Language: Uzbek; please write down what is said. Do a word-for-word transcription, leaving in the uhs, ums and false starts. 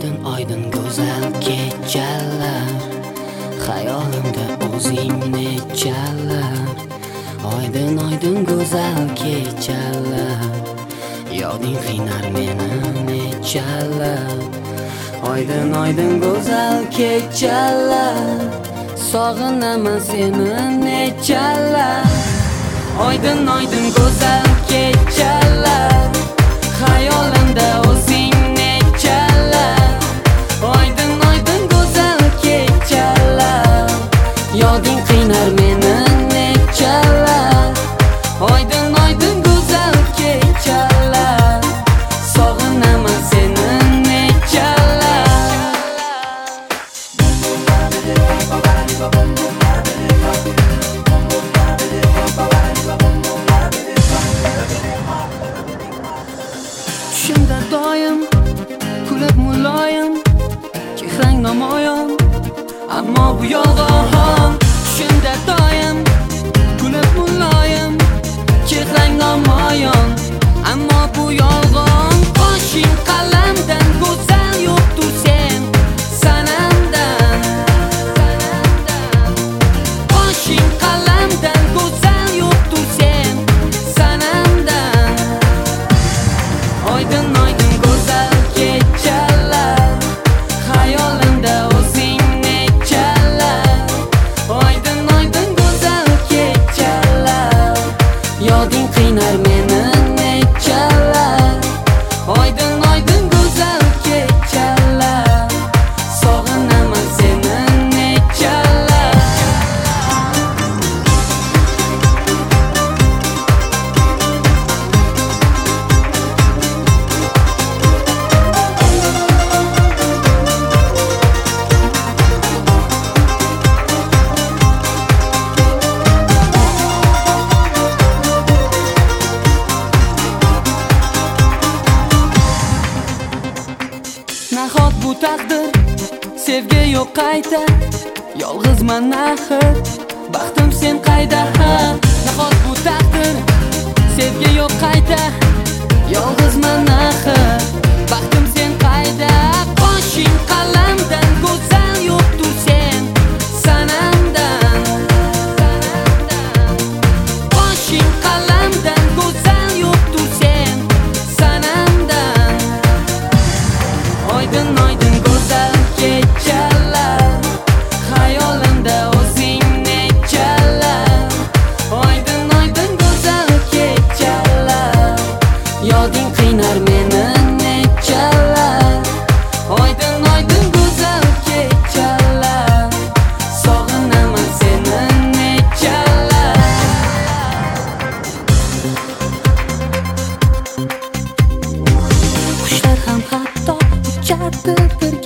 Oydin oydin go'zal kechalar, xayolimda o'zing nechalar. Oydin oydin go'zal kechalar, yoding qiynar meni nechalar. Oydin oydin go'zal kechalar, sog'inaman seni nechalar. Oydin oydin go'zal kechalar, xayolimda o'zing nechalar. Oydin oydin go'zal kechalar, yoding qiynar meni nechalar. Oydin oydin go'zal kechalar, sog'inaman seni nechalar. Tushimda doim kulib muloyim, chehrang namoyon, ammo bu yolg'on. Tushimda doim kulib muloyim, chehrang namoyon, ammo bu yolg'on. Qoshing qalamdan go'zal yo'qtur sen sanamdan. Qoshing qalamdan go'zal yo'qtur sen sanamdan. Oydin oydin go'zal kechalar, xayolimda o'zing nechalar. Oydin oydin go'zal kechalar, yoding qiynar meni nechalar. Oydin oydin go'zal kechalar, sog'inaman seni nechalar. Nahot bu taqdir, sevgi yo'q qayta, yolg'izman axir, baxtim sen qayda? Nahot bu taqdir, sevgi yo'q qayta, yolg'izman axir, baxtim sen qayda? Qoshing qalamdan go'zal yo'qtur sen sanamdan. Qoshing qalamdan go'zal yo'qtur sen sanamdan. Oydin oydin go'zal kechalar, xayolimda o'zing nechalar. Oydin oydin go'zal kechalar, yoding qiynar meni nechalar. Oydin oydin go'zal kechalar, sog'inaman seni nechalar. Qushlar ham hatto uchadir bir